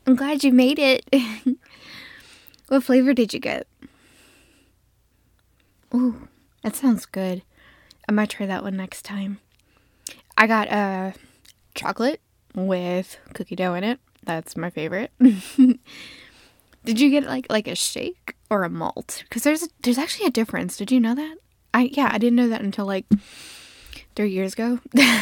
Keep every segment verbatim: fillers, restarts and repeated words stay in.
I'm glad you made it. What flavor did you get? Ooh, that sounds good. I might try that one next time. I got uh, chocolate with cookie dough in it. That's my favorite. Did you get like like a shake or a malt? Because there's a, there's actually a difference. Did you know that? I yeah, I didn't know that until like three years ago.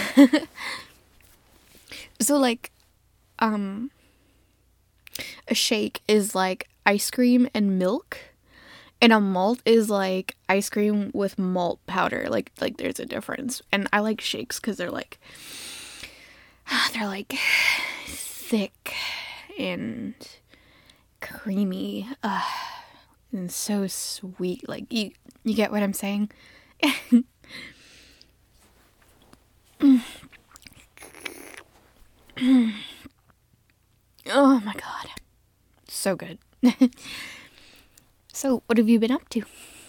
So like, um, a shake is like ice cream and milk, and a malt is like ice cream with malt powder. Like like there's a difference. And I like shakes because they're like they're like thick and creamy, uh, and so sweet. Like you you get what I'm saying? Oh my god. So good. So, what have you been up to?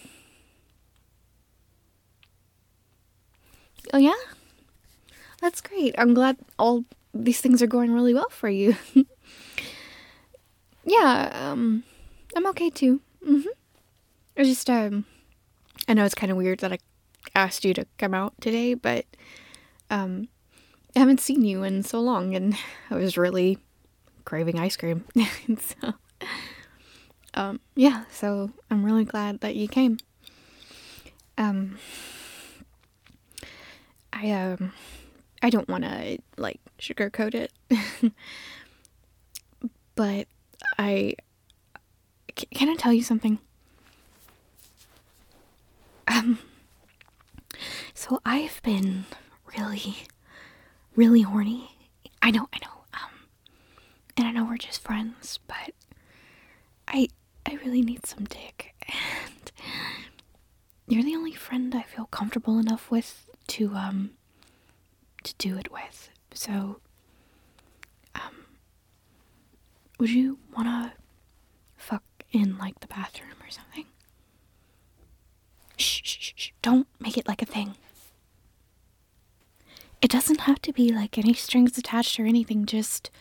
Oh yeah? That's great. I'm glad all these things are going really well for you. Yeah, um, I'm okay too. Mm-hmm. I just, um, I know it's kind of weird that I asked you to come out today, but, um, I haven't seen you in so long, and I was really craving ice cream. So, um, yeah, so I'm really glad that you came. Um, I, um, I don't want to, like, sugarcoat it, but I, can I tell you something? Um, so I've been really, really horny. I know, I know, um, and I know we're just friends, but I, I really need some dick, and you're the only friend I feel comfortable enough with to, um, to do it with. So, um, would you wanna fuck in, like, the bathroom or something? Shh, shh, shh, shh, don't make it like a thing. It doesn't have to be, like, any strings attached or anything, just,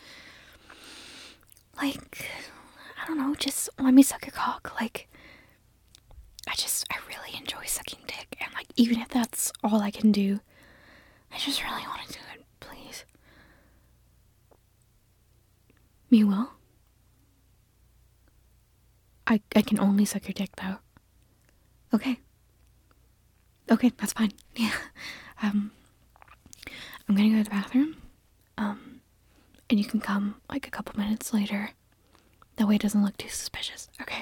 like, I don't know, just let me suck your cock, like, I just, I really enjoy sucking dick, and, like, even if that's all I can do, I just really want to do it, please. You will? I, I can only suck your dick, though. Okay. Okay, that's fine. Yeah. Um, I'm gonna go to the bathroom, um, and you can come, like, a couple minutes later. That way it doesn't look too suspicious, okay?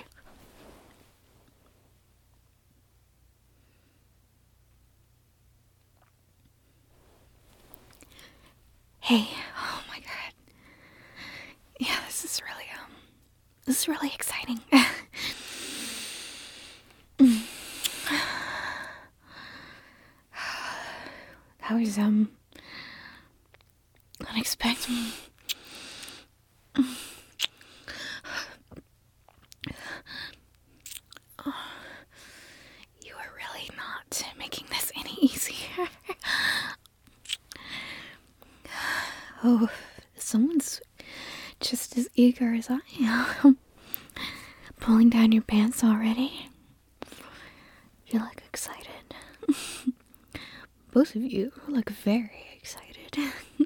Hey, oh my god. Yeah, this is really, um, this is really exciting. That was, um, unexpected. You are really not making this any easier. Oh, someone's just as eager as I am. Pulling down your pants already? You look excited. Both of you look very excited.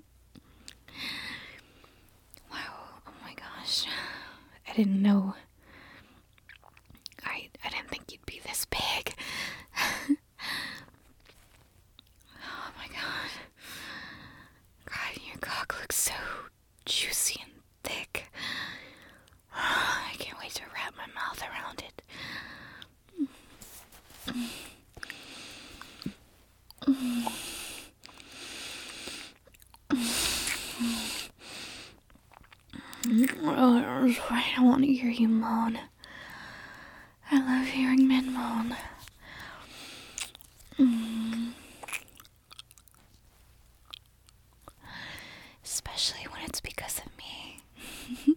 Wow, oh my gosh. I didn't know. I, I didn't think you'd be this big. Oh my god. God, your cock looks so juicy and thick. I can't wait to wrap my mouth around it. Oh, I don't want to hear you moan. I love hearing men moan. Mm. Especially when it's because of me.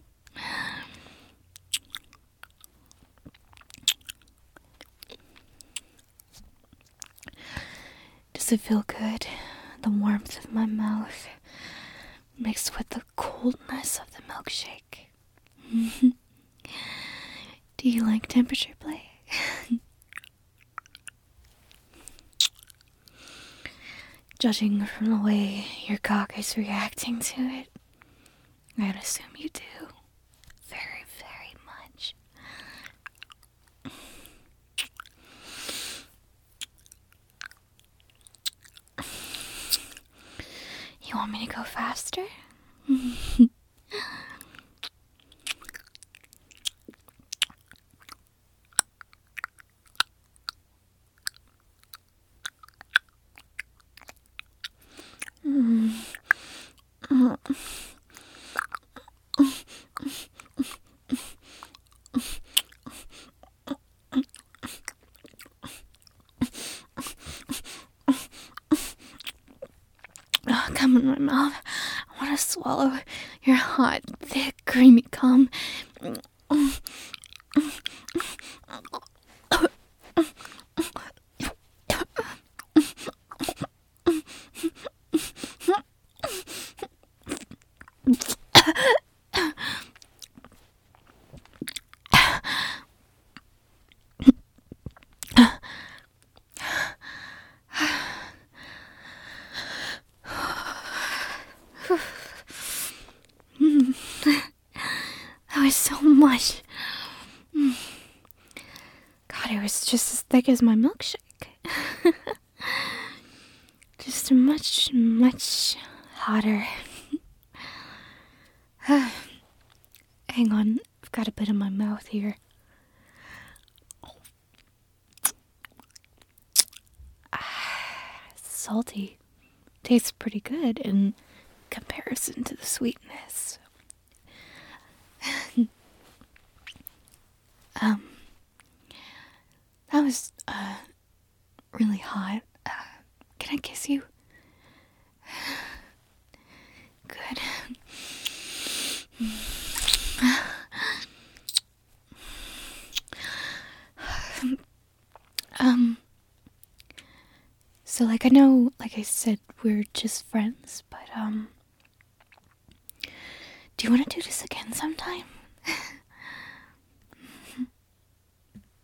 Does it feel good? The warmth of my mouth mixed with the coldness of the milkshake. Do you like temperature play? Judging from the way your cock is reacting to it, I'd assume you do. Very, very much. You want me to go faster? Oh, come in my mouth. I want to swallow your hot, thick, creamy cum. That was so much. God, it was just as thick as my milkshake. Just much, much hotter. Hang on, I've got a bit in my mouth here. Salty. Tastes pretty good in comparison to the sweetness. um, that was, uh, really hot. Uh, can I kiss you? Good. um, so like I know, like I said, we're just friends, but um, do you want to do this again sometime?